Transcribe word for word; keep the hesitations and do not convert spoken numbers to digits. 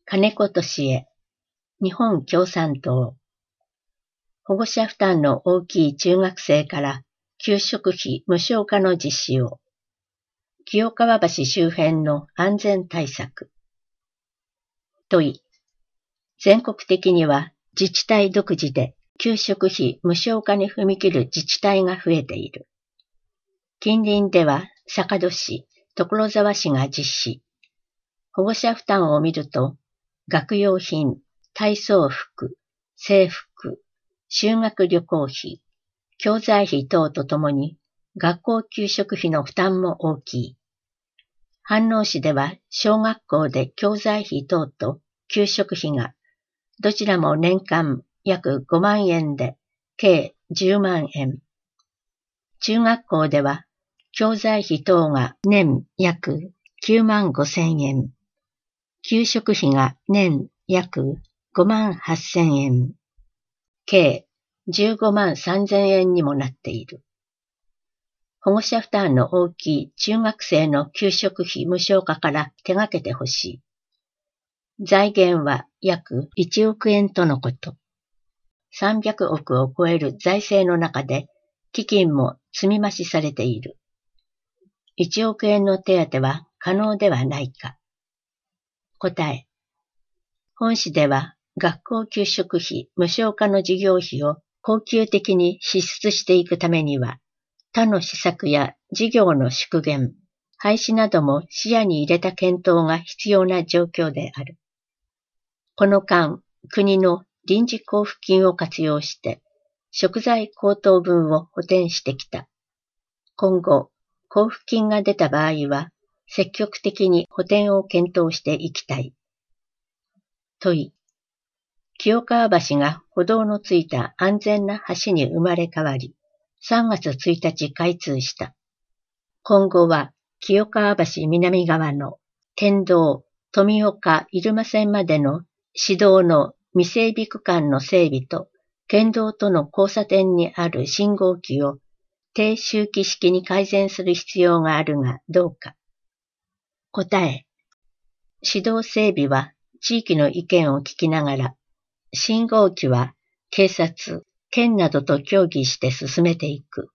金子敏恵、日本共産党。保護者負担の大きい中学生から給食費無償化の実施を。清川橋周辺の安全対策。問い。全国的には自治体独自で給食費無償化に踏み切る自治体が増えている。近隣では坂戸市、所沢市が実施。保護者負担を見ると、学用品、体操服、制服、修学旅行費、教材費等とともに学校給食費の負担も大きい。飯能市では小学校で教材費等と給食費がどちらも年間約ごまんえんで計じゅうまんえん。中学校では教材費等が年約きゅうまんごせんえん。給食費が年約ごまんはっせんえん。計じゅうごまんさんぜんえんにもなっている。保護者負担の大きい中学生の給食費無償化から手がけてほしい。財源は約いちおくえんとのこと。さんびゃくおくを超える財政の中で基金も積み増しされている。いちおくえんの手当は可能ではないか。答え。本市では学校給食費無償化の事業費を恒久的に支出していくためには、他の施策や事業の縮減、廃止なども視野に入れた検討が必要な状況である。この間、国の臨時交付金を活用して、食材高騰分を補填してきた。今後、交付金が出た場合は、積極的に補填を検討していきたい。問い。清川橋が歩道のついた安全な橋に生まれ変わり、さんがつついたち開通した。今後は清川橋南側の県道富岡入間線までの市道の未整備区間の整備と県道との交差点にある信号機を低周期式に改善する必要があるがどうか。答え。市道整備は地域の意見を聞きながら、信号機は警察、県などと協議して進めていく。